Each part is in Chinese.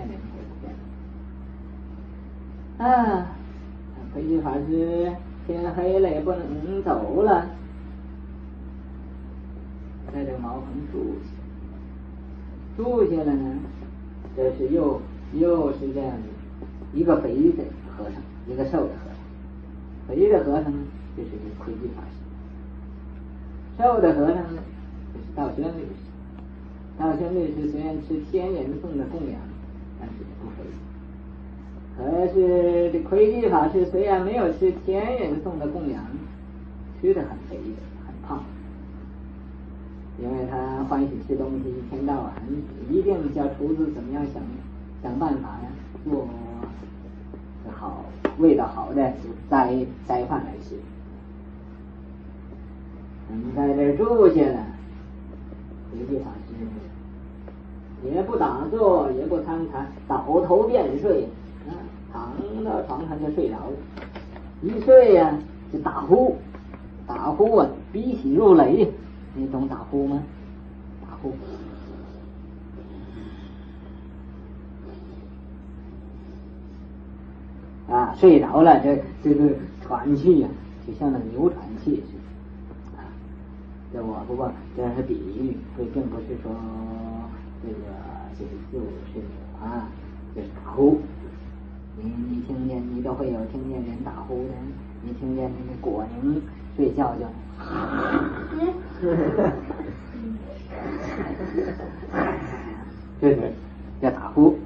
人会变。啊，回去法师天黑了也不能走了，在这茅棚住下了呢。这是又是这样的，一个肥的和尚，一个瘦的和尚。肥的和尚呢，就是这魁地法师；瘦的和尚呢，就是道宣律师。道宣律师虽然吃天人送的供养，但是也不肥。可是这魁地法师虽然没有吃天人送的供养，吃得很肥很胖，因为他欢喜吃东西，一天到晚一定叫厨子怎么样想办法呀，做好味道好的就摘饭来吃。在这住下了，魁地法师也不打坐，也不参禅，倒头便睡，躺到床上就睡着了。一睡呀，就打呼啊，鼻息如雷。你懂打呼吗？打呼啊，睡着了，这个喘气呀，就像那牛喘气似的。这我不过这是比喻，并不是说这个就是就是打呼。你听见，你都会有听见人打呼的，你听见那个果宁睡觉就这是叫打呼。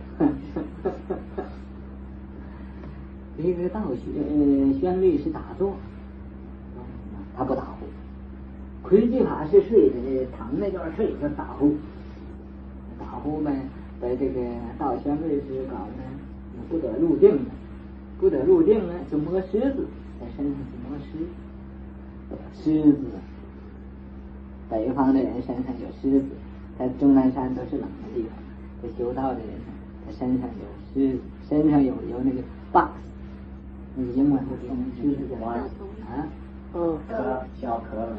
这个道宣律是打坐，他不打呼。魁地法师睡着躺那段睡就打呼呗，在这个道宣律师搞呢，不得入定呢，就摸狮子，在身上去摸狮子。北方的人身上有狮子，在终南山都是冷的地方，这修道的人他身上有狮子，身上有那个 box， 那个英文是什么？狮子叫啊？小壳。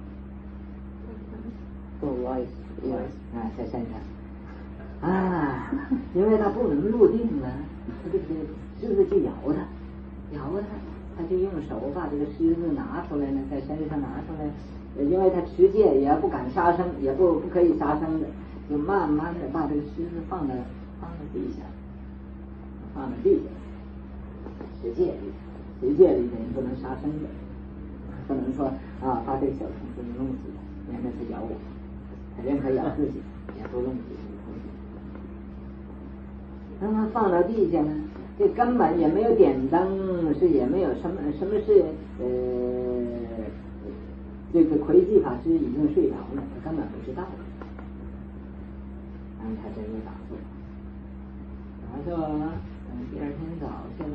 在身上啊，因为他不能入定了，这个狮子就咬他就用手把这个狮子拿出来呢，在身上拿出来，因为他持戒也不敢杀生，也不可以杀生的，就慢慢的把这个狮子放到地下，持戒里的人不能杀生的，不能说把这个小虫子弄死它，免得它咬我，它任何咬自己也不弄死这个虫子。那么放到地下呢，这根本也没有点灯，也没有什么是这个魁地法师已经睡着了，他根本不知道。他这就打坐了，第二天早上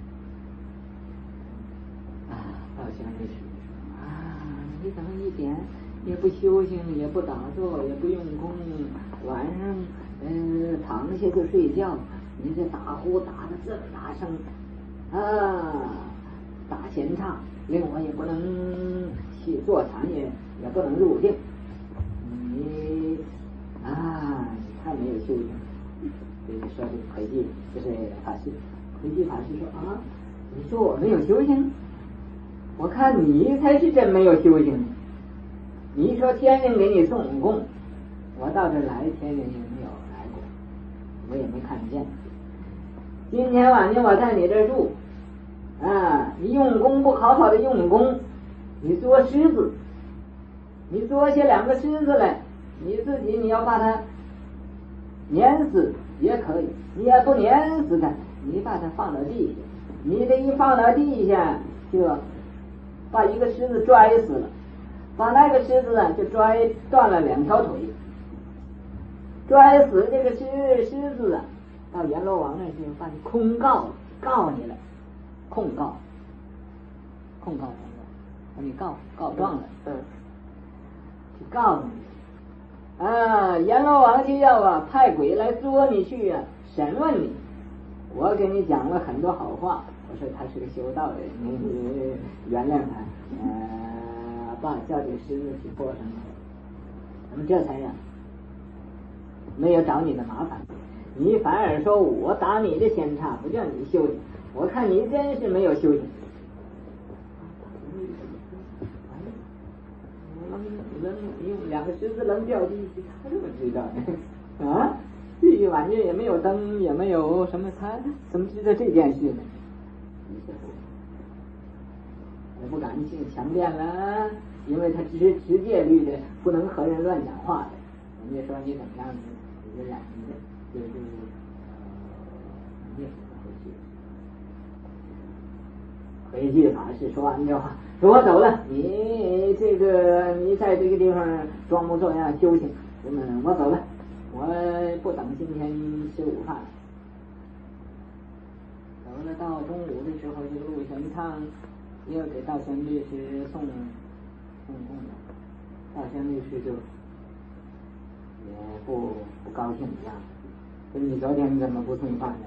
道宣律师说你怎么一点也不修行，也不打坐，也不用功，晚上躺下就睡觉，你这打呼打得这么大声打闲岔，令我也不能去坐禅，也不能入定，你太没有修行。所以说这个魁地就是法师，魁地法师说你说我没有修行，我看你才是真没有修行。你说天人给你送供，我到这来天人也没有来过，我也没看见。今天晚上我在你这住你用功不好好的用功，你捉狮子，你捉下2个狮子来，你自己你要把它碾死也可以，你也不碾死它，你把它放到地下，你这一放到地下就把一个狮子拽死了，把那个狮子呢就拽断了2条腿，拽死这个狮子到阎罗王那去把你控告你了，控告阎罗，把你告状了，就告诉你阎罗王就要派鬼来捉你去审问你。我给你讲了很多好话，我说他是个修道的人，你原谅他，叫这个狮子去拨上，那么这才没有找你的麻烦。 你反而说我打你的仙叉，不叫你修行，我看你真是没有修行。用两个石子扔掉进去，他怎么知道呢？啊，这玩意也没有灯，也没有什么，他怎么知道这件事呢？我不敢去强辩了，因为他只是持戒律的，不能和人乱讲话的。人家说你怎么样子，你就染的，回去法师说完这话，说我走了，你在这个地方装模作样修行，我走了，我不等今天吃午饭了。走了，到中午的时候，这个陆玄畅又给道宣律师送供了，道宣律师就也不高兴一样，说你昨天怎么不送饭呢？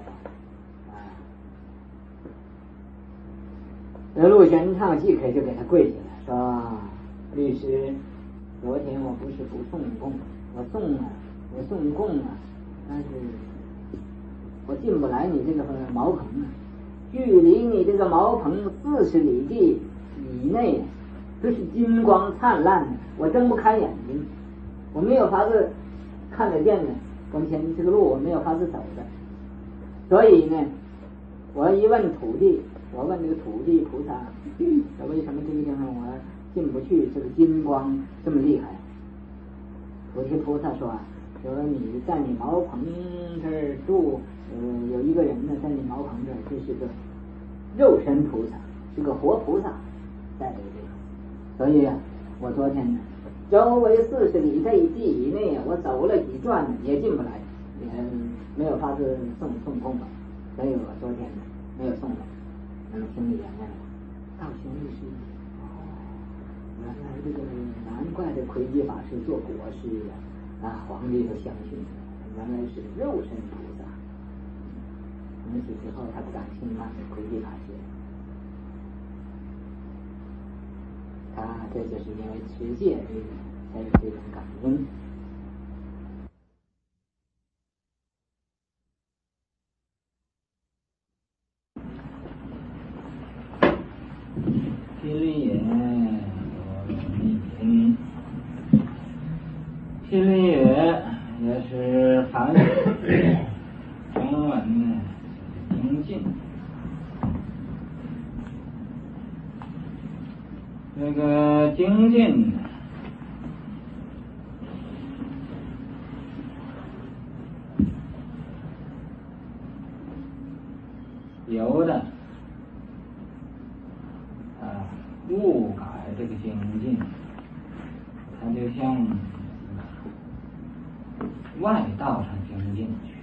陆玄畅即刻就给他跪下了，说：“律师，昨天我不是不送供，我送供了，但是我进不来你这个茅棚啊，距离你这个茅棚40里地以内，都是金光灿烂的，我睁不开眼睛，我没有法子看得见的，跟前这个路我没有法子走的，所以呢，我一问土地。”我问这个土地菩萨，为什么这个地方我进不去？这个金光这么厉害？土地菩萨说你在你茅棚这儿住，有一个人呢，在你茅棚这儿，这是个肉身菩萨，是个活菩萨在这个地方。所以我昨天呢，周围40里这一地以内，我走了几转也进不来，也没有法子送供吧，所以我昨天呢没有送来。听你原谅了，道宣律师，原来这个难怪这魁基法师做国师呀，皇帝都相信，原来是肉身菩萨。从此之后，他不敢轻慢这魁基法师。这就是因为持戒律才有这种感恩。毗律也，毗律也是梵语，中文呢精进。这个精进呢，有的误改这个精进，它就像外道上精进去，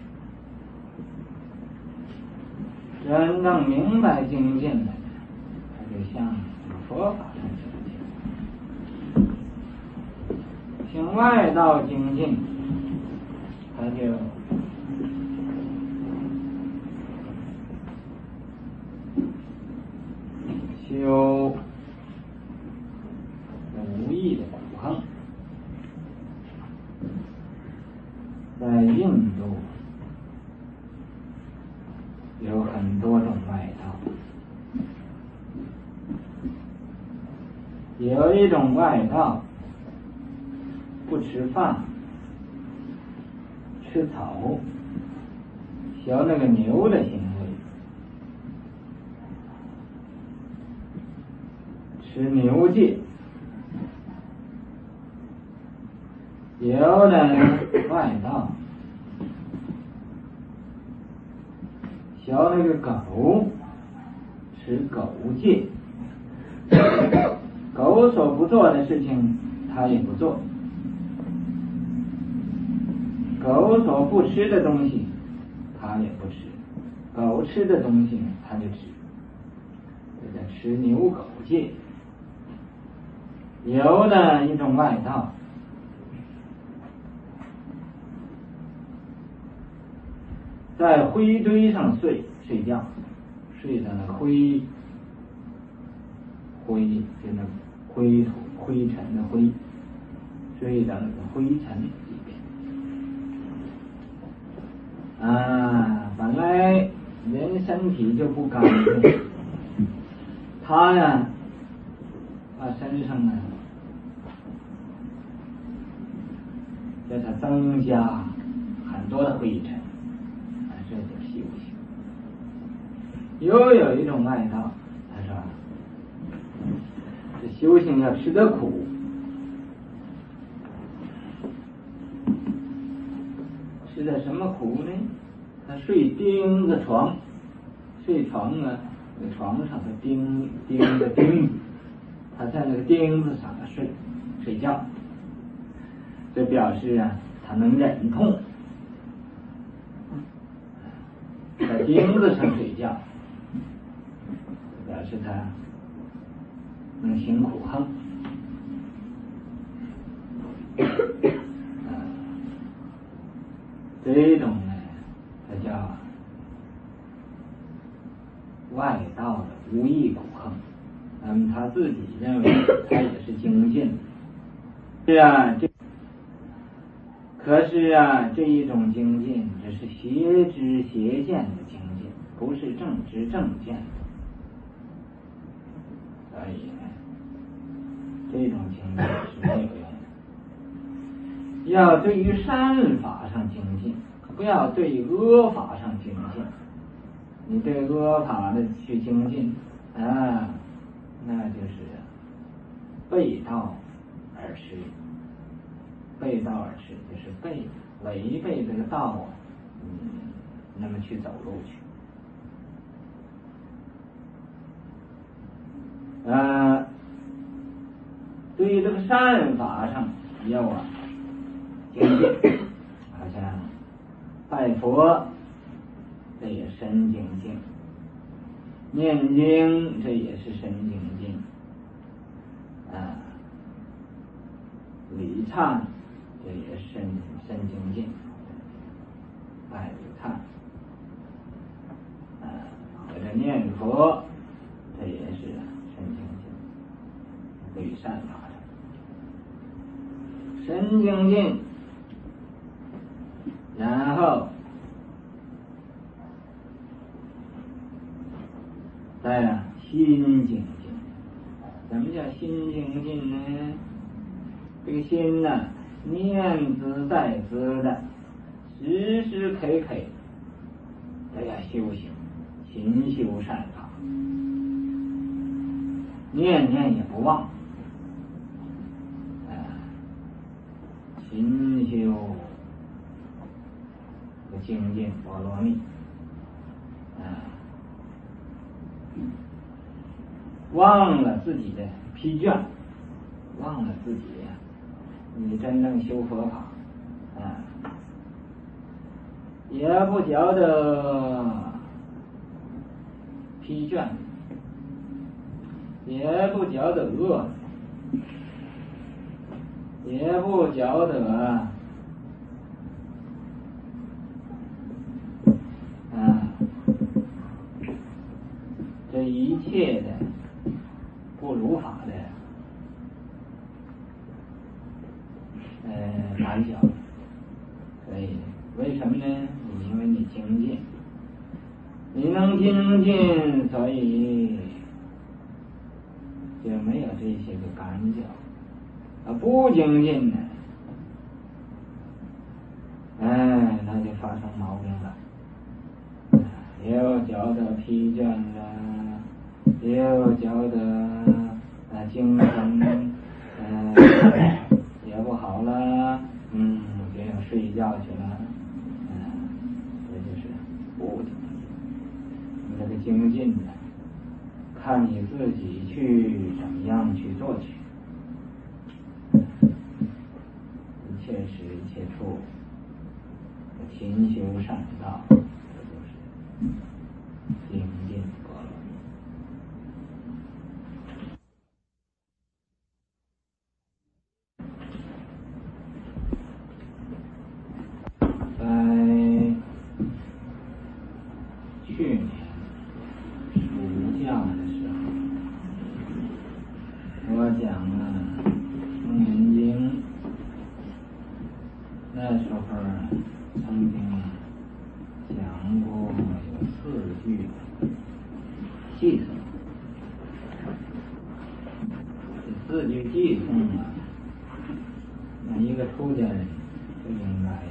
真正明白精进了，它就像佛法上精进，向外道精进，它就修无益的苦行。在印度有很多种外道，有一种外道不吃饭，吃草，学那个牛的行为，吃牛戒。有的外道学那个狗，吃狗戒，狗所不做的事情他也不做，狗所不吃的东西他也不吃，狗吃的东西他就吃，这叫吃牛狗戒。有的一种外道在灰堆上睡觉，睡在那灰就那灰尘的灰，睡在那个灰尘里边人身体就不干净，他呀把身上呢给他增加很多的灰尘，这就是修行。又有一种外道，他说这修行要吃得苦，吃的什么苦呢？他睡钉子床，睡床啊，那床上的钉子，他在那个钉子上睡觉，这表示啊，他能忍痛，在钉子上睡觉，表示他能行苦行。这种呢，它叫外道的无益苦行。他自己认为他也是精进。是啊，可是啊，这一种精进只是邪知邪见的精进，不是正知正见。所以呢，这种精进是没有用的。要对于善法上精进，不要对恶法上精进。你对恶法的去精进啊，那就是背道而驰。背道而驰就是违背这个道啊，那么去走路去。对于这个善法上要啊精进，好像拜佛这也深精进，念经这也是深精进，礼忏这也是深精进，拜礼忏，或者念佛这也是深精进，对于善法上深精进，然后再心精进。什么叫心精进呢？这个心呢，念兹在兹的，时时刻刻都要修行，勤修善法，念念也不忘，勤修精进波罗蜜，忘了自己的疲倦，忘了自己你真正修佛法，也不觉得疲倦，也不觉得饿，也不觉得这一切的不如法的胆小。所以为什么呢？因为你精进，你能精进，所以就没有这些个感觉。不精进呢，那就发生毛病了，又觉得疲倦了，又觉得精神也不好了，就要睡觉去了，这就是不精进。你这个精进呢，看你自己去怎么样去做去。一切时一切处，勤修善道，这就是精进波罗蜜。在去年暑假的时候，我讲了《楞严经》，那时候曾经讲过有4句。 寄送。这四句寄送啊，那一个出家人就应该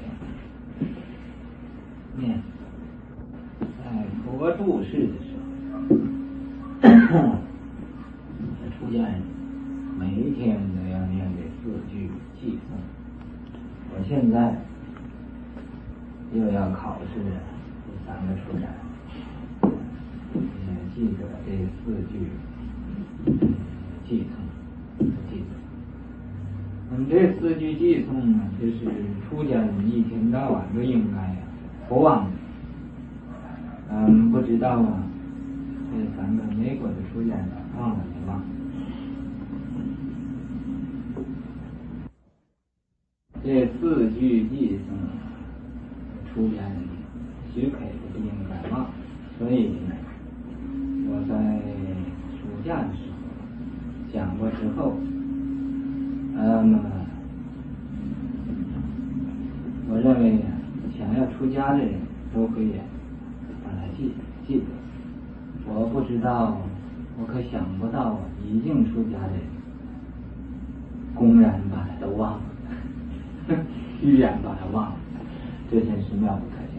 念，在佛住世的时候，出家人每一天都要念这四句寄送。我现在又要考试第三个出家人，也记得这四句寄送，记得。那么这四句寄送呢，就是出家人一天到晚都应该不忘的。不知道啊，这三个美国的出家人忘了没忘？这四句寄送，出家人许可的不应该忘，所以呢，我在暑假的时候讲过之后，我认为想要出家的人都可以把它记得。我不知道，我可想不到已经出家的人公然把它都忘了。居然把它忘了，这真是妙不可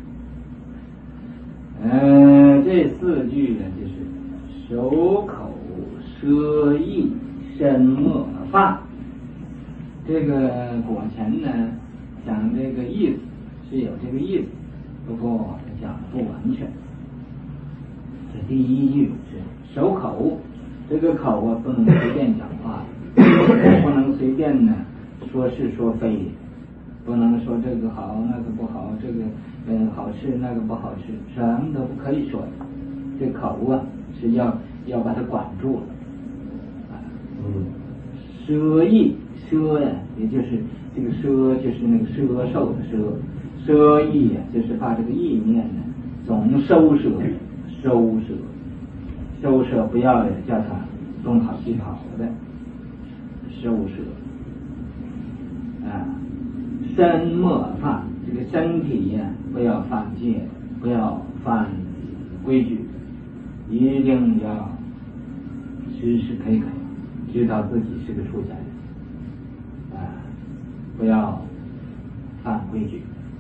言。这四句呢，就是手口舌意身墨法。这个果前呢，讲这个意思是有这个意思，不过讲的不完全。这第一句是手口，这个口啊不能随便讲话，不能随便呢说是说非，不能说这个好那个不好，这个好吃那个不好吃，什么都不可以说的。这口啊是要把它管住了。舌意，舌呀，也就是这个舌，就是那个摄受的舌，舌意呀，就是把这个意念呢总收摄，收摄，不要叫它东跑西跑的，收摄。身莫犯，这个身体呀不要犯戒，不要犯规矩，一定要时时刻刻知道自己是个出家人，不要犯规矩。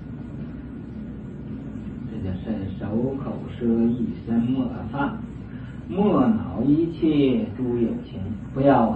这叫手口舌意身莫犯，莫恼一切诸有情，不要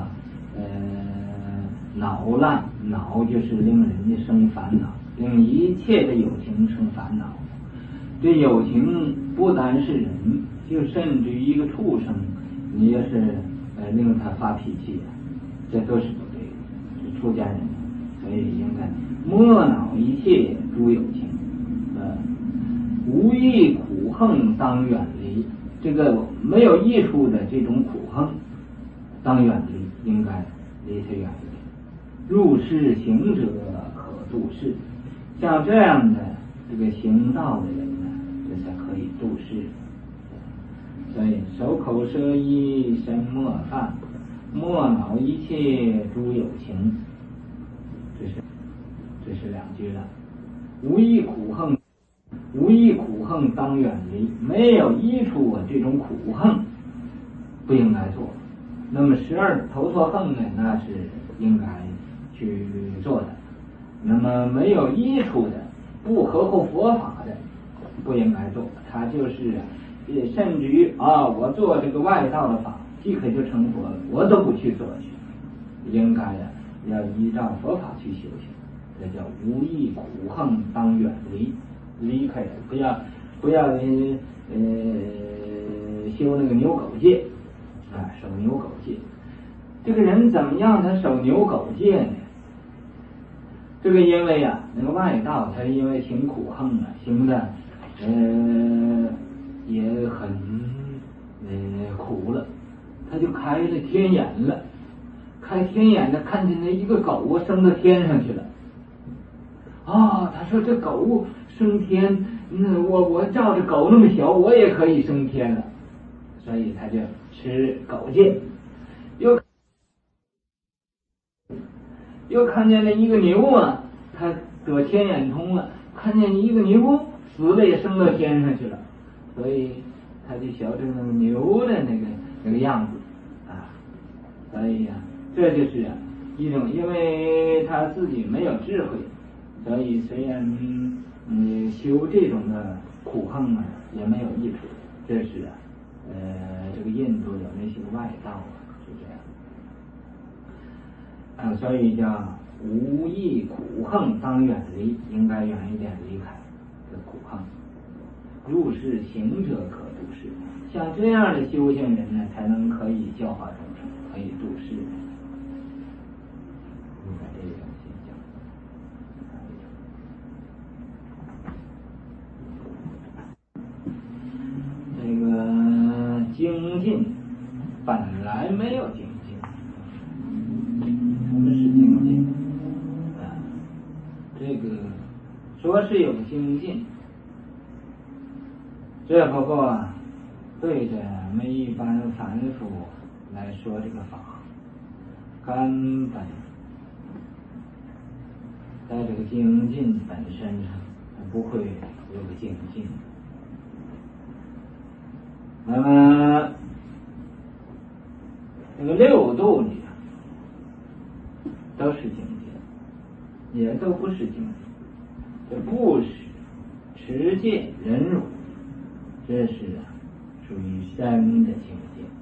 恼乱，恼就是令人家生烦恼，令一切的有情生烦恼。这有情不单是人，就甚至于一个畜生，你要是令他发脾气，这都是不对的。是出家人，所以应该莫恼一切诸有情，无益苦恨当远离。这个没有益处的这种苦恨当远离，应该离它远离。入世行者可度世，像这样的这个行道的人呢，这才可以度世。所以手口舌意身莫犯，莫恼一切诸有情，这是两句了。无益苦恨当远离，没有益处啊，这种苦恨不应该做。那么12头错恨呢，那是应该去做的。那么没有益处的，不合乎佛法的，不应该做。它就是甚至于我做这个外道的法，即可就成佛了，我都不去做去。应该要依照佛法去修行，这叫无益苦恨当远离，离开的，不要修那个牛狗戒守牛狗戒。这个人怎么样他守牛狗戒呢？这个因为那个外道他因为行苦恨行的也很苦了，他就开了天眼了，开天眼的看见那一个狗升到天上去了。他说这狗升天，我照着狗那么小，我也可以升天了，所以他就吃狗戒。又看见了一个牛他得天眼通了，看见一个牛死了也升到天上去了，所以他就学成那个牛的那个样子啊。所以呀，这就是一种，因为他自己没有智慧，所以虽然修这种的苦行啊也没有益处。这是这个印度有那些外道是这样所以叫无益苦行当远离，应该远一点离开这苦行。入世行者可度世，像这样的修行人呢，才能可以教化众生，可以度世。你看这种现象，这个精进本来没有精进，什么是精进这个说是有精进，这不过对着我们一般凡夫来说，这个法根本在这个精进本身上不会有个精进。那么这个六度里都是精进，也都不是精进。这布施、持戒、忍辱，这是属于深的境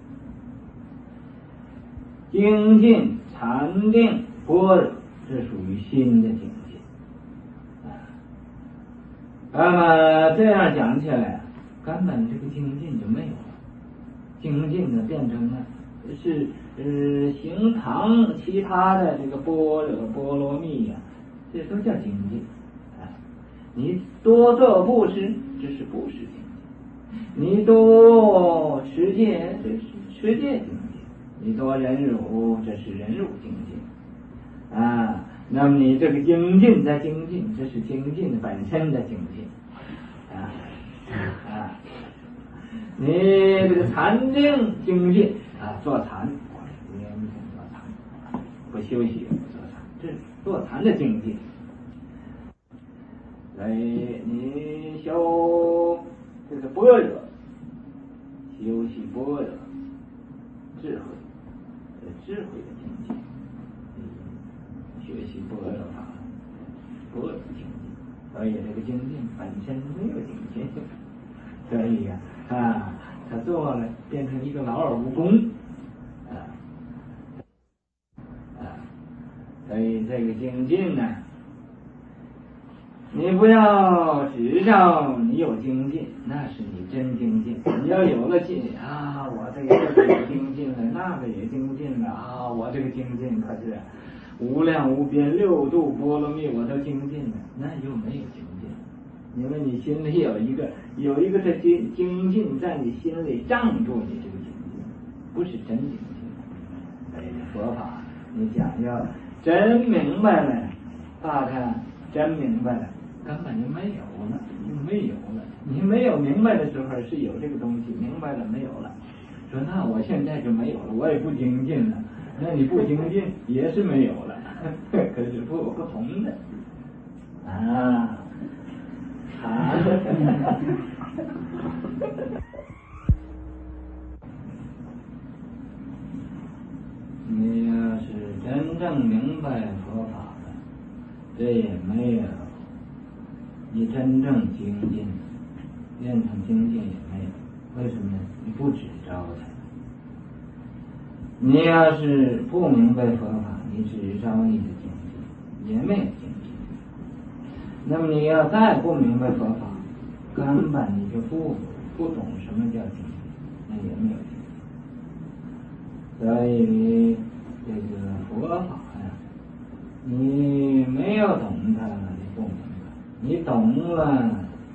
界。精进、禅定、般若，这属于心的境界。那么这样讲起来，根本这个精进就没有了。精进呢，变成了是行堂其他的这个般若波罗蜜这都叫精进。你多做布施，这是布施精进；你多持戒，这是持戒精进；你多忍辱，这是忍辱精进。那么你这个精进的精进，这是精进本身的精进。你这个禅定精进坐禅，严重坐禅，不休息坐禅，这是坐禅的精进。所以你修这个般若，修习般若智慧，智慧的境界，学习般若法，般若境界。所以这个精进本身没有境界，所以他做了变成一个劳而无功，所以这个精进呢，你不要只让你有精进，那是你真精进。你要有了劲我这个也精进了，那个也精进了我这个精进可是无量无边六度波罗蜜我都精进了，那就没有精进。因为你心里有一个这精进在你心里障住你这个精进，不是真精进。所以佛法你讲要真明白了，把它真明白了，根本就没有了，就没有了。你没有明白的时候是有这个东西，明白了没有了，说那我现在就没有了，我也不精进了，那你不精进也是没有了，可是不同的你要是真正明白佛法的，这也没有你真正精进，练成精进也没有。为什么呢？你不只招他。你要是不明白佛法，你只招你的精进，也没有精进。那么你要再不明白佛法，根本你就不懂什么叫精进，那也没有精进。所以这个佛法你没有懂它，你不明白；你懂了，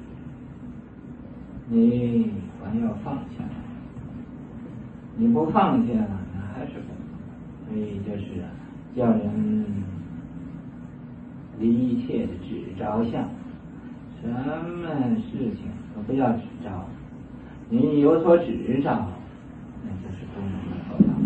你还要放下来。你不放下，那还是不懂。所以就是叫人离一切的只着相，什么事情都不要只着。你有所只着，那就是不明白佛法。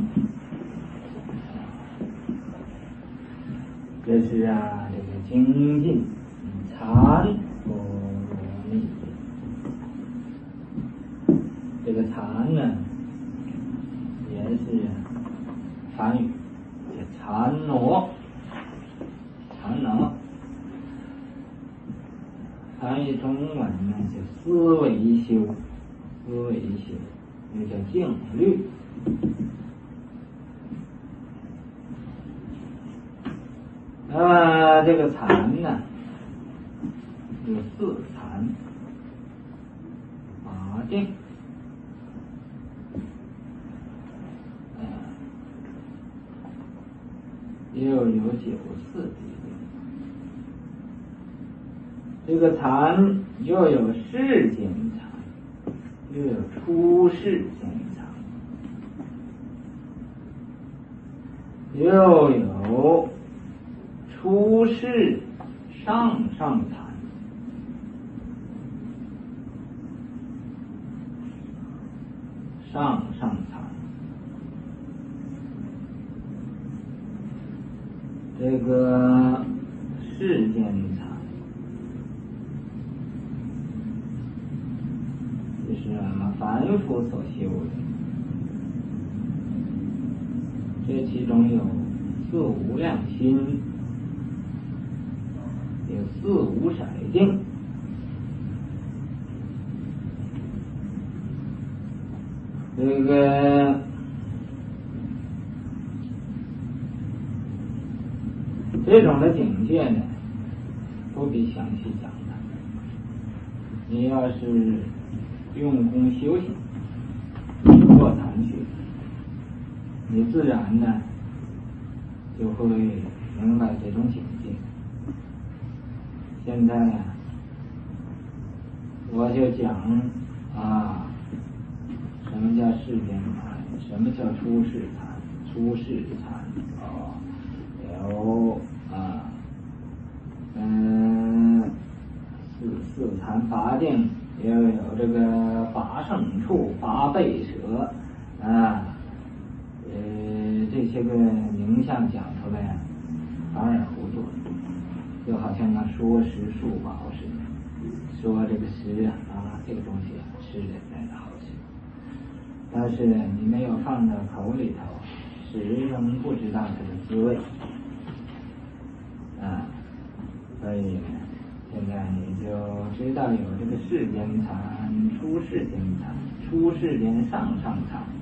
这是这个精进、禅、般若蜜。 这个禅呢，也是梵语，叫禅挪，禅挪。翻译中文呢，就思维修，思维修，又叫静虑。那么这个禅呢，有四禅：法定，又有九四谛。这个禅又有世间禅，又有出世间禅，又有出世上禅，上禅。这个世间禅就是我们凡夫所修的，这其中有四无量心，有四无色定，这个这种的境界呢，不必详细讲的。你要是用功修行，做禅学，你自然呢就会明白这种境界。现在呀，我就讲什么叫世间禅，什么叫出世禅，出世禅有四禅法定，也有这个八圣处、八倍舍这些个名相讲出来反而糊涂，就好像说食数宝似的，说这个食这个东西吃的真的好吃，但是你没有放到口里头，始终不知道它的滋味所以现在你就知道有这个世间禅、出世间禅、出世间上禅，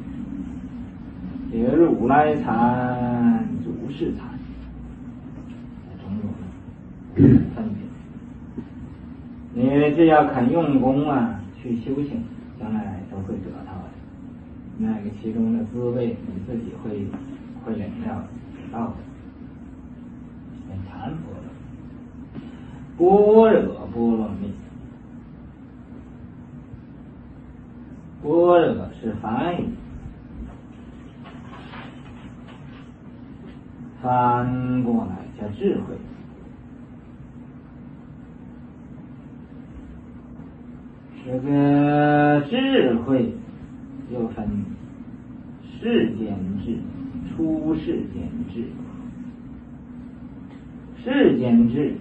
有如来禅、主世禅，种种分别。你只要肯用功去修行，将来都会得到的。那个其中的滋味，你自己会领了到的。禅般若波罗蜜，般若是梵语，翻过来叫智慧。这个智慧又分世间智、出世间智。世间智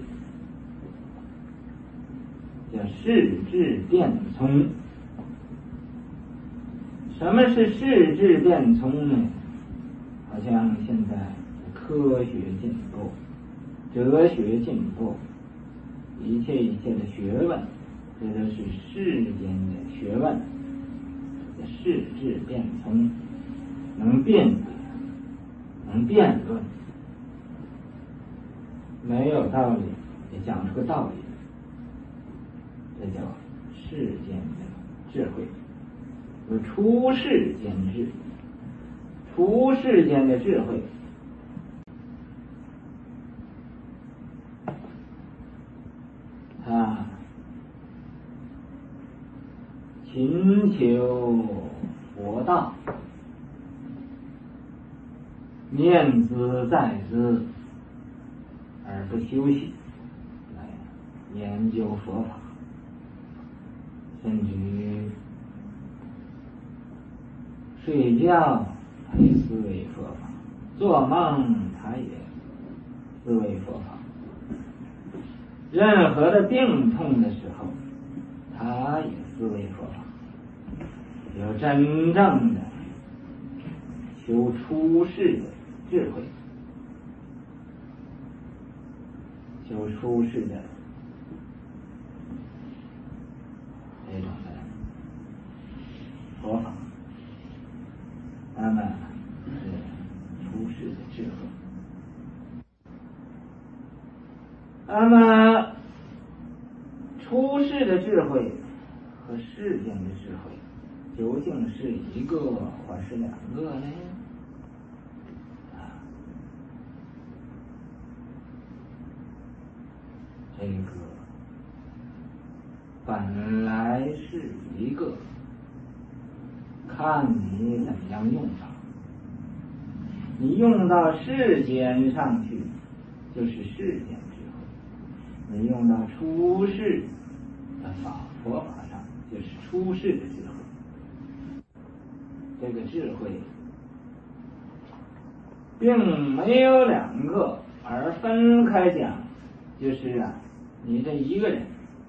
叫世智变聪。什么是世智变聪呢？好像现在科学进步、哲学进步，一切的学问，这都是世间的学问。世智变聪，能辨别，能辩论，没有道理也讲出个道理，这叫世间的智慧。有出世间智，出世间的智慧勤求佛道，念兹在兹而不休息，来研究佛法，甚至于睡觉他也思维佛法，做梦他也思维佛法，任何的病痛的时候他也思维佛法。有真正的求出世的智慧，求出世的这种的佛法，那么是出世的智慧。那么出世的智慧和世间的智慧究竟是一个或是两个呢？这个本来是一个，看你怎么样用法。你用到世间上去，就是世间智慧；你用到出世的佛法上，就是出世的智慧。这个智慧并没有两个，而分开讲，就是你这一个人，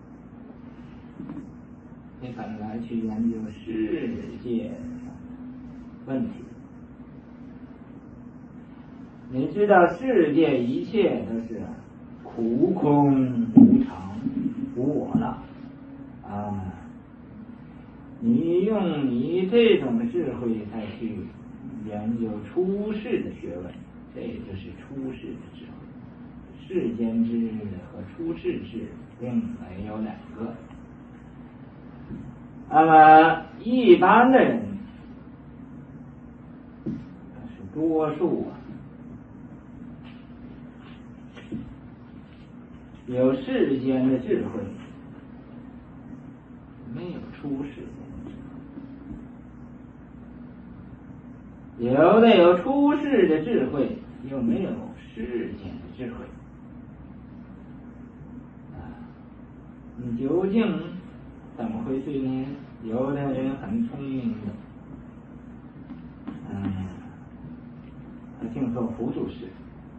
你本来去研究世界问题，你知道世界一切都是苦空无常无我了你用你这种智慧再去研究出世的学问，这就是出世的智慧。世间智和出世智并没有两个。那么一般的人，是多数有世间的智慧，没有出世间的智慧；有的有出世的智慧，又没有世间的智慧。你究竟怎么回事呢？有的人很聪明的，他净做辅助事，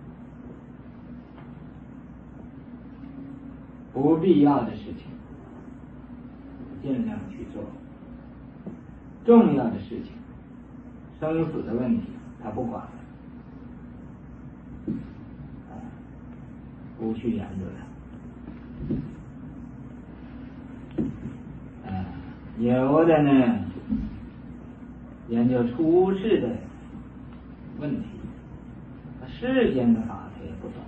不必要的事情尽量去做，重要的事情，生死的问题他不管了，不去研究了。有的呢，研究出世的问题，世间的法他也不懂。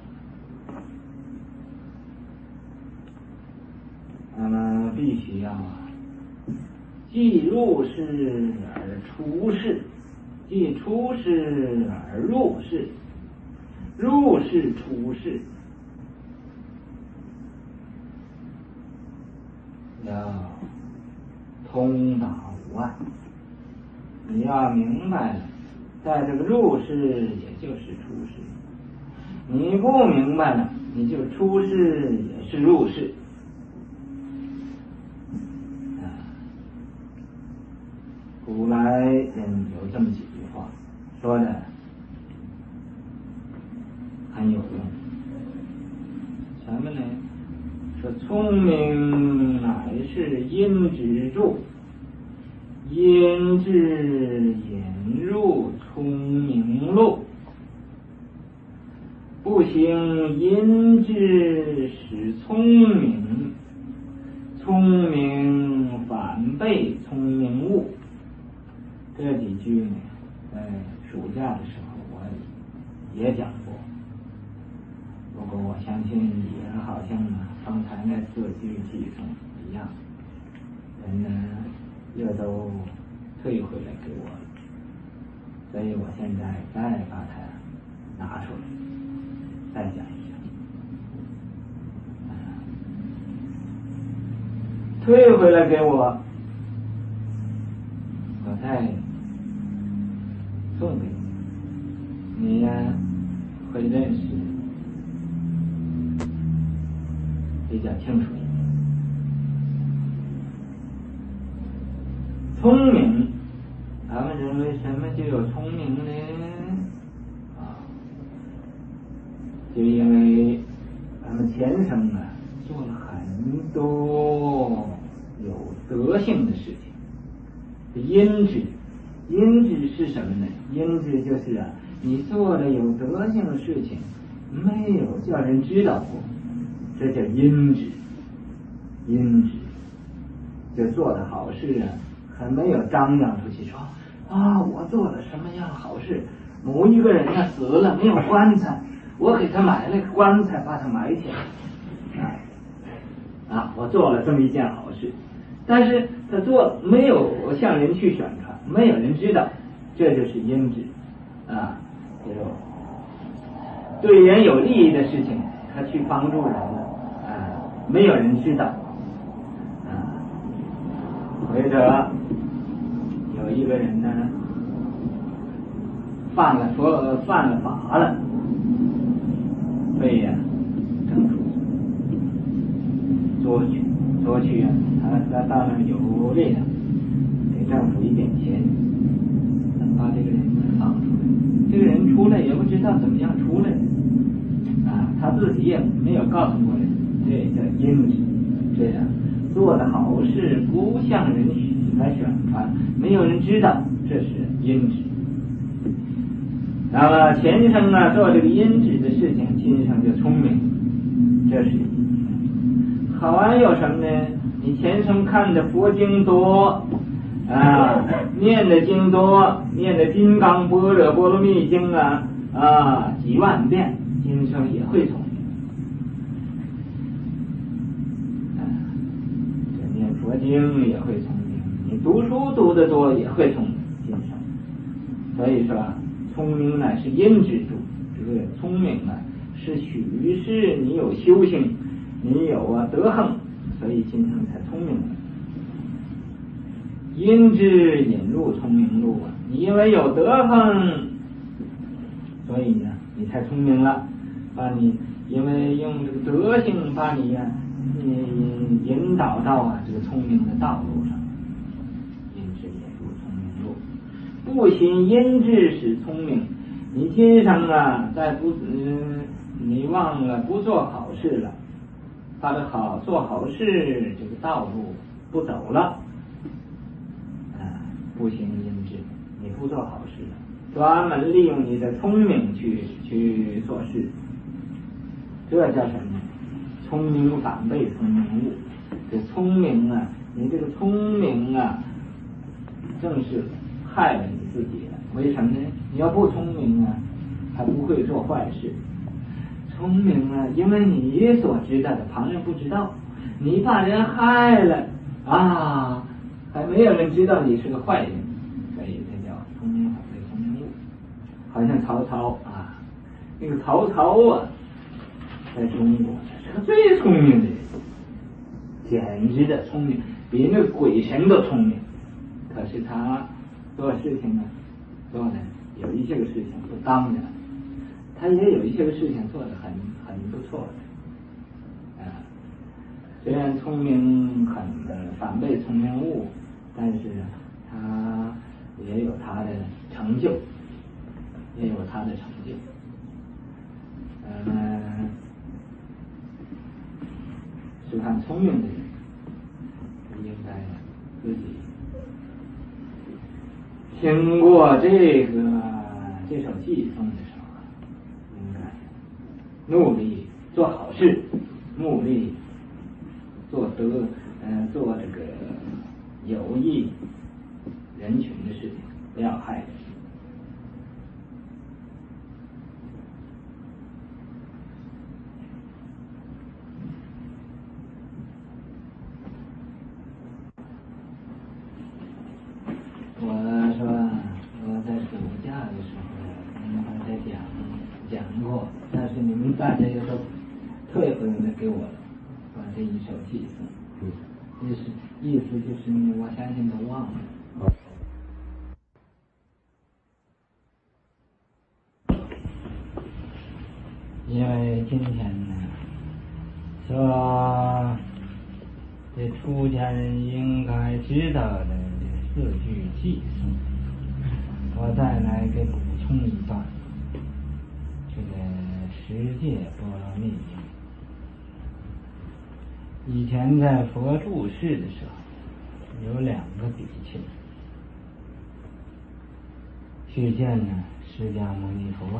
那么必须要既入世而出世，既出世而入世，入世出世，要通达无碍。你要明白了，在这个入世也就是出世，你不明白了，你就出世也是入世。古来人有这么几句话，说的很有用。什么呢？说聪明乃是因之助，因之引入聪明路，不行因之使聪明，聪明反被聪明误。这几句呢，在暑假的时候我也讲过，不过我相信也好像刚才那4句记诵一样，人呢又都退回来给我了，所以我现在再把它拿出来再讲一讲。退回来给我，我再送给你，你呀会认识比较清楚。聪明，咱们认为什么就有聪明呢？就因为咱们前生做了很多有德性的事情， 因止，因止是什么呢？因止就是你做了有德行的事情，没有叫人知道过，这叫因止。因止就做的好事还没有张扬出去说我做了什么样好事，某一个人死了没有棺材，我给他买了个棺材把他埋起来我做了这么一件好事，但是他做没有向人去宣传，没有人知道，这就是因止对人有利益的事情他去帮助人了没有人知道或者有一个人呢犯了法了，被政府捉去他到那有力量，给政府一点钱，能把这个人放出来。这个人出来也不知道怎么样出来他自己也没有告诉过人，这叫因止。这样做的好事不向人来宣传，没有人知道，这是因止。那么前生做这个因止的事情，今生就聪明，这是好玩有什么呢？你前生看的佛经多念的经多，念的金刚般若波罗蜜经几万遍，今生也会聪明。念佛经也会聪明，你读书读得多也会聪明，今生。所以说聪明呢是因止住，这个聪明是许是你有修行，你有德行，所以今生才聪明了。因之引入聪明路你因为有德行，所以呢你才聪明了，把你因为用这个德行把你引导到这个聪明的道路上，因之引入聪明路。不行因之使聪明，你今生再你忘了不做好事了，把这做好事这个道路不走了不行因之，你不做好事了，专门利用你的聪明去做事，这叫什么？聪明反被聪明误。这聪明你这个聪明正是害了你自己了。为什么呢？你要不聪明还不会做坏事。聪明因为你所知道的旁人不知道，你把人害了还没有人知道你是个坏人，所以这叫聪明反被聪明误。好像曹操那个曹操在中国是个最聪明的人，简直的聪明，比那个鬼神都聪明。可是他做事情做的有一些个事情不当的，他也有一些个事情做的很不错的虽然聪明反被聪明误，但是他也有他的成就，是看聪明的人应该自己听过这首偈颂的时候应该努力做好事，努力做这个有益人群的事情，不要害人。我在暑假的时候在讲过，但是你们大家又都退回来给我把这一首偈颂，意思就是我相信都忘了。因为今天说这出家人应该知道的这4句偈颂，我再来给补充一段这个十戒波罗蜜经。以前在佛住世的时候，有2个比丘， 去见呢释迦牟尼佛。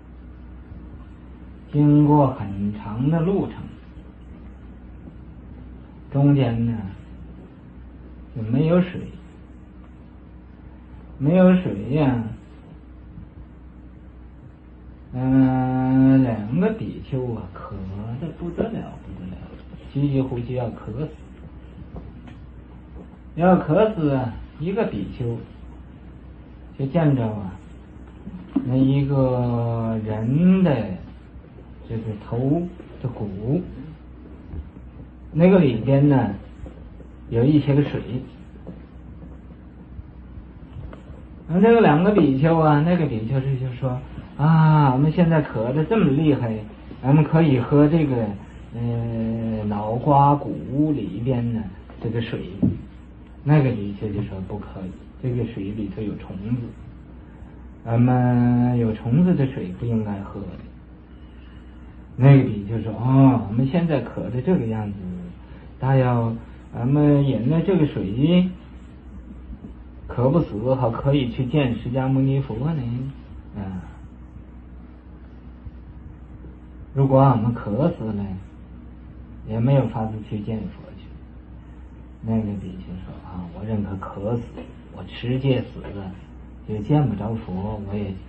经过很长的路程，中间呢就没有水，没有水呀。两个比丘啊，渴得不得了，几乎就要渴死。要渴死啊，一个比丘就见着啊，那一个人的这个头的骨，那个里边呢有一些个水。那这个两个比丘啊，那个比丘是就说啊，我们现在渴得这么厉害，我们可以喝这个脑瓜骨里边呢这个水。那个比丘就说不可以，这个水里头有虫子，咱们有虫子的水不应该喝的。那个比丘说哦，我们现在渴的这个样子，大要咱们饮了这个水渴不死，好可以去见释迦牟尼佛呢。如果我们渴死了，也没有法子去见佛去。那个比丘说啊，我认可渴死，我持戒死了，就见不着佛，我也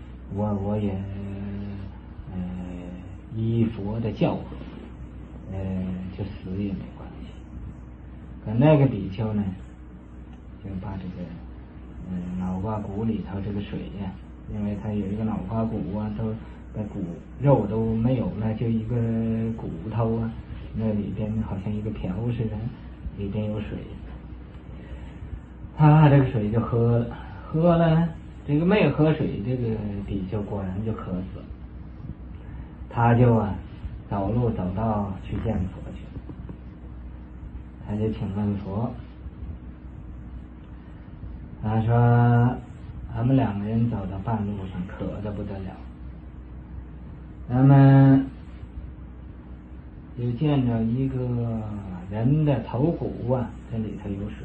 依佛的教诲，就死也没关系。可那个比丘呢，就把这个脑瓜骨里头这个水呀，因为他有一个脑瓜骨啊，都把骨肉都没有了，就一个骨头啊，那里边好像一个瓢似的，里边有水。他把这个水就喝了，这个没喝水这个比丘果然就渴死了。他就走路走到去见佛去，他就请问佛，他说咱们两个人走到半路上渴得不得了，咱们就见着一个人的头骨啊，这里头有水，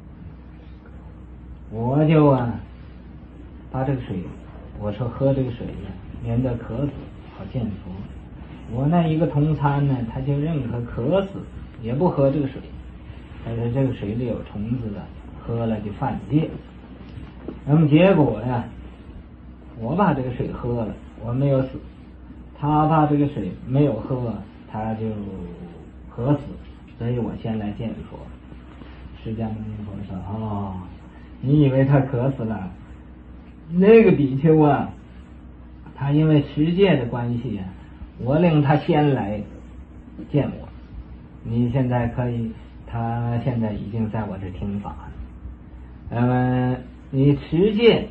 我就把这个水，我说喝这个水呀，免得渴死，好见佛。我那一个同参呢，他就认可渴死也不喝这个水，他说这个水里有虫子的，喝了就犯戒。那么结果呀，我把这个水喝了，我没有死，他把这个水没有喝，他就渴死，所以我先来见佛。释迦牟尼佛说哦，你以为他渴死了？那个比丘啊，他因为持戒的关系我令他先来见我，你现在可以，他现在已经在我这听法了。你持戒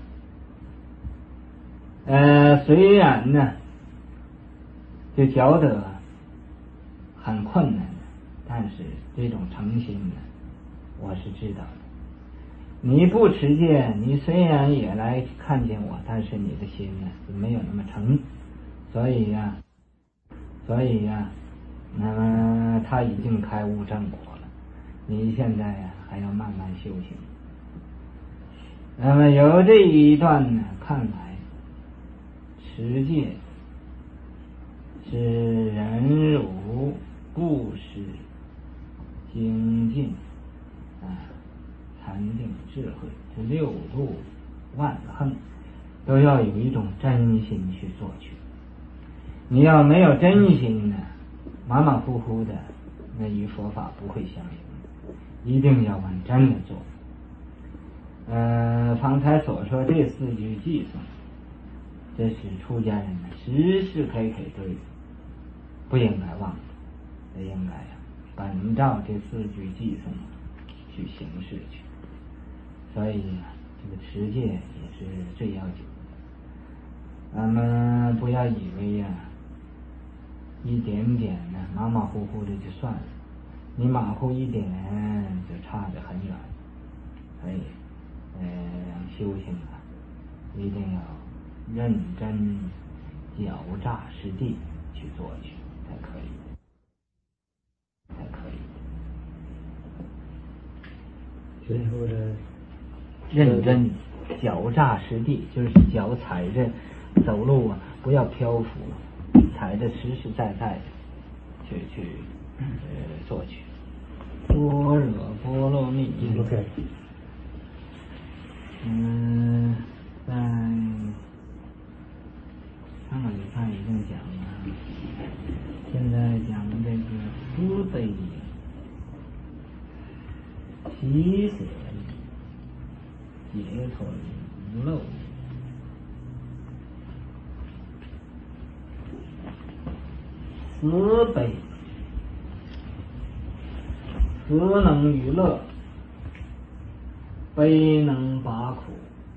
虽然呢就觉得很困难的，但是这种诚心呢我是知道的。你不持戒，你虽然也来看见我，但是你的心呢是没有那么诚，所以那么他已经开悟正果了，你现在还要慢慢修行。那么由这一段呢看来，持戒是忍辱、布施、精进禅定、智慧，这六度万行都要有一种真心去做去。你要没有真心呢，马马虎虎的，那与佛法不会相应，一定要往真的做。方才所说这四句偈颂，这是出家人呢时时刻刻对的，不应该忘的，应该本照这四句偈颂去行事去。所以这个持戒也是最要紧的。咱们不要以为一点点呢马马虎虎的就算了，你马虎一点就差得很远。所以修行一定要认真脚踏实地去做去才可以。 最后的认真脚扎实地，就是脚踩着走路啊，不要漂浮，踩着实实在在的去做去。般若波罗蜜。 OK。 在上个礼拜已经讲了，现在讲这个慈悲喜舍解脱无漏。慈悲，慈能娱乐，悲能拔苦，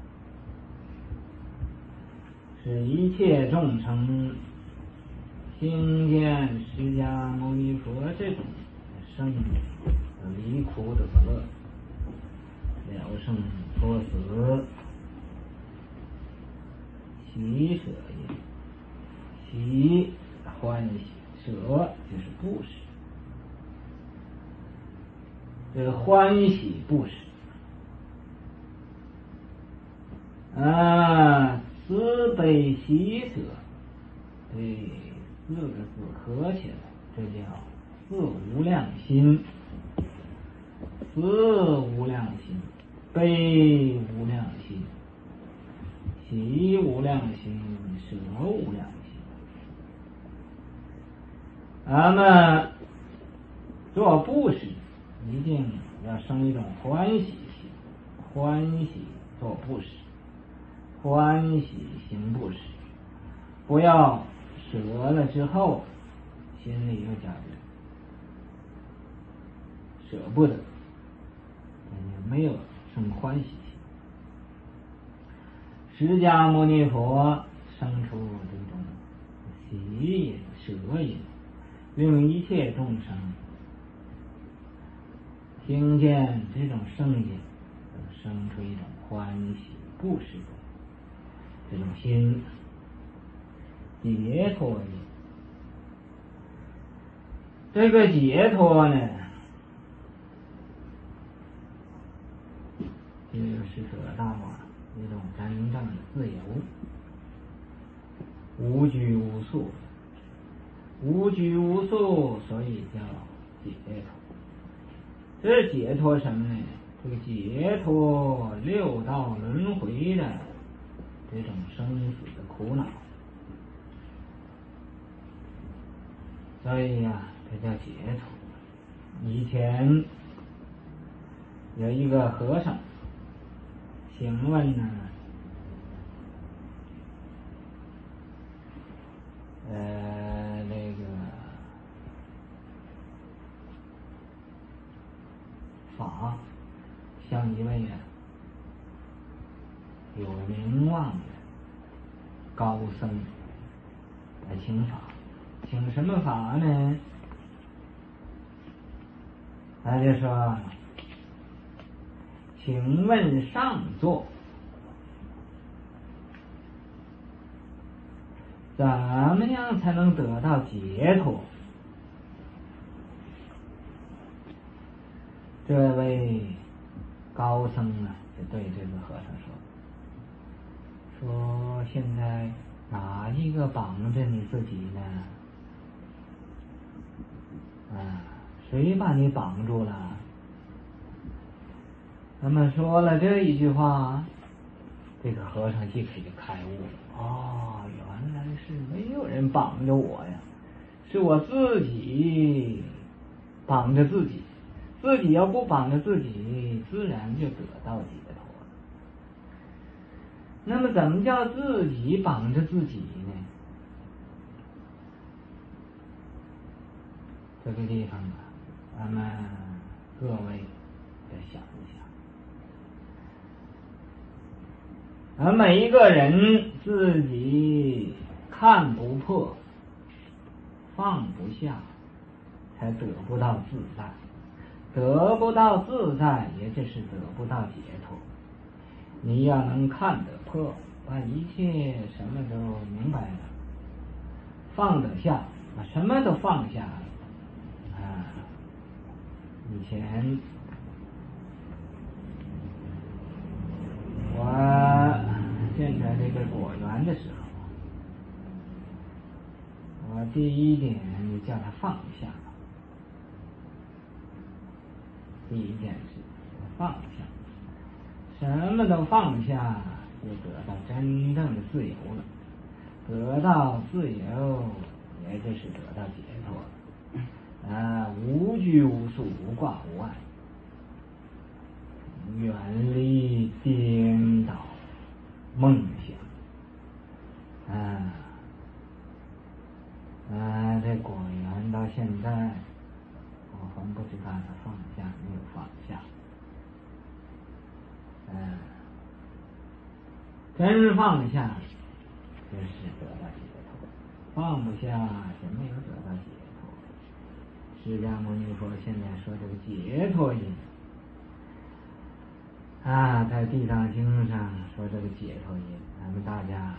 使一切众生听见释迦牟尼佛这种生离苦得乐，了生脱死，喜舍也。喜欢喜，舍就是布施，这个欢喜布施慈悲喜舍，这四个字合起来，这叫四无量心。慈无量心，悲无量心，喜无量心，舍无量心。咱们做布施一定要生一种欢喜心，欢喜做布施，欢喜行布施，不要舍了之后心里又觉得舍不得，没有生欢喜心。释迦牟尼佛生出这种喜隐舍隐，令一切众生听见这种声音，生出一种欢喜布施的这种心，解脱也。这个解脱呢，就是得到一种真正的自由，无拘无束。无拘无束，所以叫解脱。这解脱什么呢？这个解脱六道轮回的这种生死的苦恼。所以呀，这叫解脱。以前有一个和尚，请问呢，那个法向一位有名望的高僧来请法，请什么法呢？他就说，请问上座，怎么样才能得到解脱？这位高僧啊，就对这个和尚说现在哪一个绑着你自己呢？谁把你绑住了？那么说了这一句话，这个和尚立刻就开悟了。原来是没有人绑着我呀，是我自己绑着自己。自己要不绑着自己，自然就得到解脱了。那么怎么叫自己绑着自己呢？这个地方咱们各位再想一想。而每一个人自己看不破，放不下，才得不到自在。得不到自在，也就是得不到解脱。你要能看得破，把一切什么都明白了，放得下，把什么都放下了。以前我在这个果园的时候，我第一点就叫他放下。第一件事，放下，什么都放下，就得到真正的自由了。得到自由，也就是得到解脱了。无拘无束，无挂无碍，远离颠倒梦想。这果园到现在，我还不知道他放下没有放下。真放下，就是得到解脱；放不下，就没有得到解脱。释迦牟尼佛现在说这个解脱因，在地藏经上说这个解脱因，咱们大家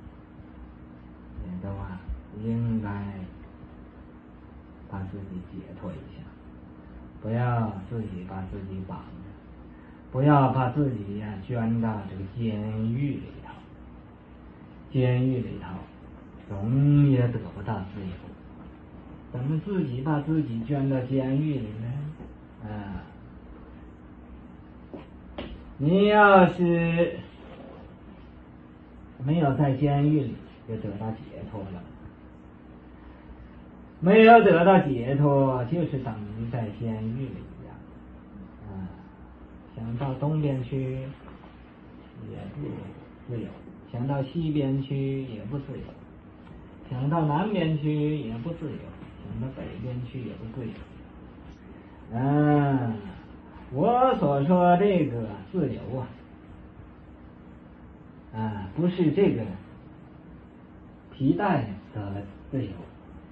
也都应该把自己解脱一下，不要自己把自己绑着，不要把自己捐到这个监狱里头。监狱里头总也得不到自由，怎么自己把自己捐到监狱里呢？你要是没有在监狱里，就得到解脱了。没有得到解脱，就是等于在监狱里一样。想到东边去也不自由，想到西边去也不自由，想到南边去也不自由，想到北边去也不自由。我所说这个自由不是这个皮带得了自由。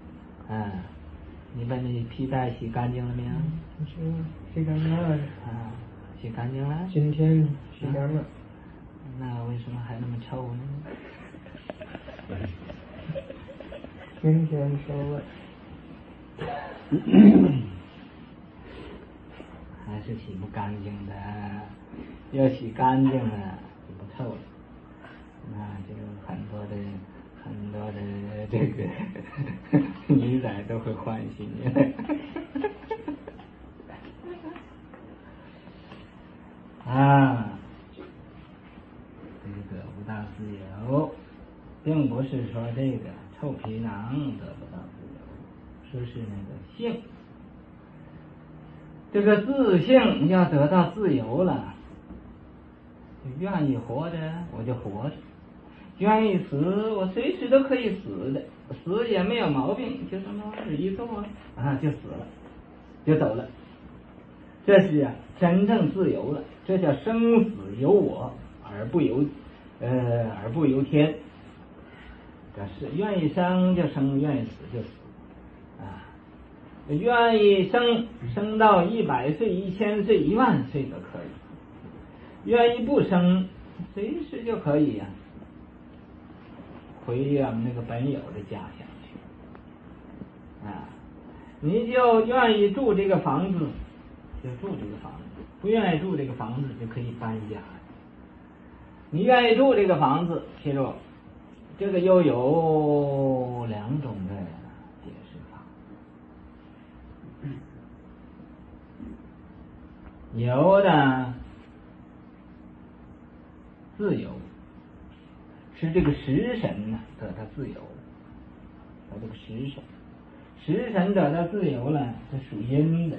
你把你皮带洗干净了没有？ 洗干净了。 洗干净了。 今天洗干了。 那为什么还那么臭呢？ 明天收了。 还是洗不干净的，要洗干净了就不臭了。那就很多的这个女仔都会欢喜你。这个得不到自由，并不是说这个臭皮囊得不到自由，说是那个性，这个自性要得到自由了，愿意活着我就活着，愿意死我随时都可以死的，死也没有毛病，就这么往这一坐就死了，就走了。这是真正自由了，这叫生死由我而不由天。这是愿意生就生，愿意死就死。愿意生到100岁、1000岁、10000岁都可以，愿意不生，随时就可以回我们那个本有的家乡去。你就愿意住这个房子，就住这个房子；不愿意住这个房子，就可以搬家。你愿意住这个房子，记住，这个又有2种的解释法。有的自由是这个食神得到自由，这个食神得到自由了，这属阴的。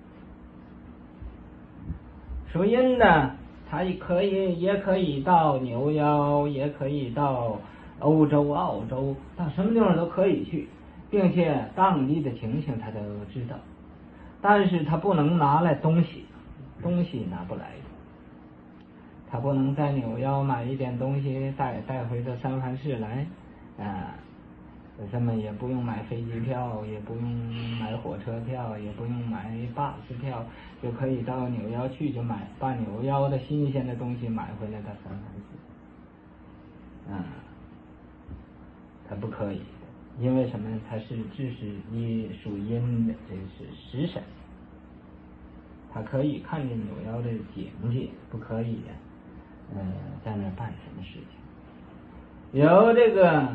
属阴的，它也可以到纽腰，也可以到欧洲、澳洲，到什么地方都可以去，并且当地的情形他都知道，但是他不能拿来东西拿不来的，他不能在纽腰买一点东西带回到三藩市来他们也不用买飞机票，也不用买火车票，也不用买巴士票，就可以到纽腰去，就把纽腰的新鲜的东西买回来到三藩市。他不可以，因为什么？他是这是属阴的，这是食神，他可以看见纽腰的境界，不可以在那办什么事情。 有这个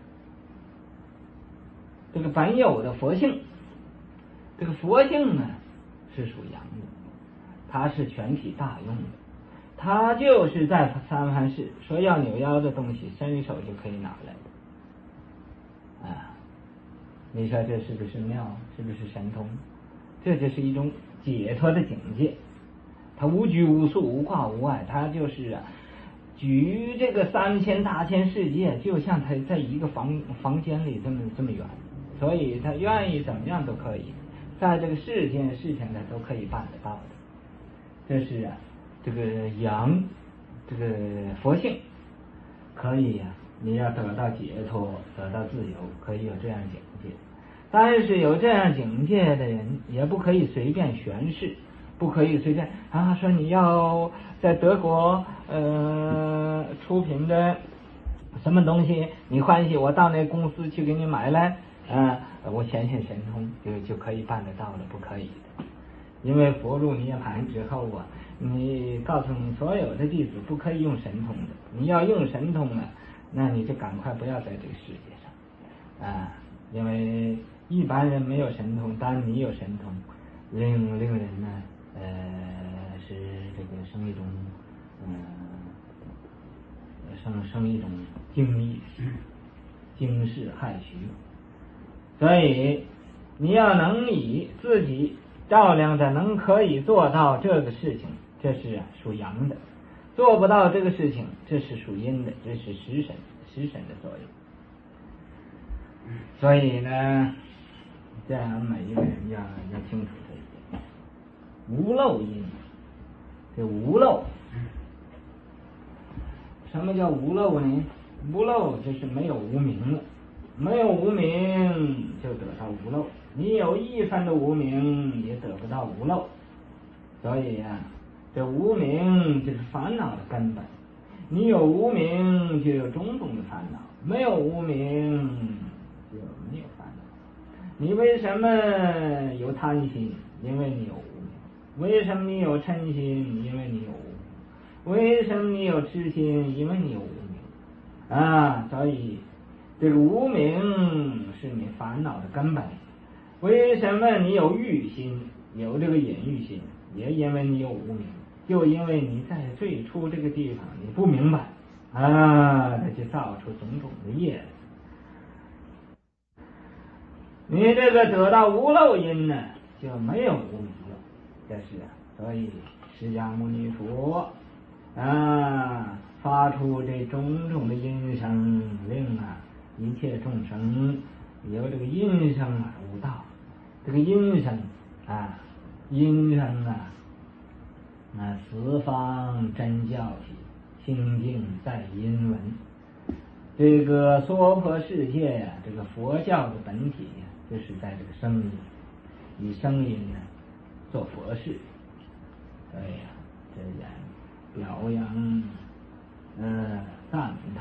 本有的佛性。这个佛性呢是属阳的，它是全体大用的，它就是在三藩市说要扭腰的东西，伸手就可以拿来的啊！你说这是不是妙？是不是神通？这就是一种解脱的境界。它无拘无束，无挂无碍，它就是举这个3000大千世界，就像它在一个房间里这么远，所以他愿意怎么样都可以，在这个世间事情呢都可以办得到的。这是这个阳，这个佛性可以你要得到解脱，得到自由，可以有这样境界。但是有这样境界的人，也不可以随便宣誓，不可以随便说你要在德国出品的什么东西，你欢喜我到那公司去给你买来，我显现神通就可以办得到了，不可以的。因为佛入涅盘之后你告诉你所有的弟子不可以用神通的，你要用神通呢，那你就赶快不要在这个世界上因为一般人没有神通，但你有神通，令人呢是这个生一种生一种惊世骇俗。所以你要能以自己照亮的能可以做到这个事情，这是属阳的；做不到这个事情，这是属阴的，这是食神的作用。所以呢，这样每一个人要清楚这一点。无漏阴，这无漏，什么叫无漏呢？无漏就是没有无明了，没有无明就得到无漏。你有一分的无明也得不到无漏。所以这无明就是烦恼的根本。你有无明就有种种的烦恼，没有无明就没有烦恼。你为什么有贪心？因为你有无明。为什么你有嗔心？因为你有无明。为什么你有痴心？因为你有无明。所以这个无明是你烦恼的根本。为什么你有欲心，有这个隐欲心？也因为你有无明，就因为你在最初这个地方你不明白它就造出种种的业来。你这个得到无漏因呢，就没有无明了。这是所以释迦牟尼佛发出这种种的音声，令一切众生有这个音声悟道。这个音声十方真教体，清净在音闻。这个娑婆世界这个佛教的本体就是在这个声音，以声音做佛事。这样表扬赞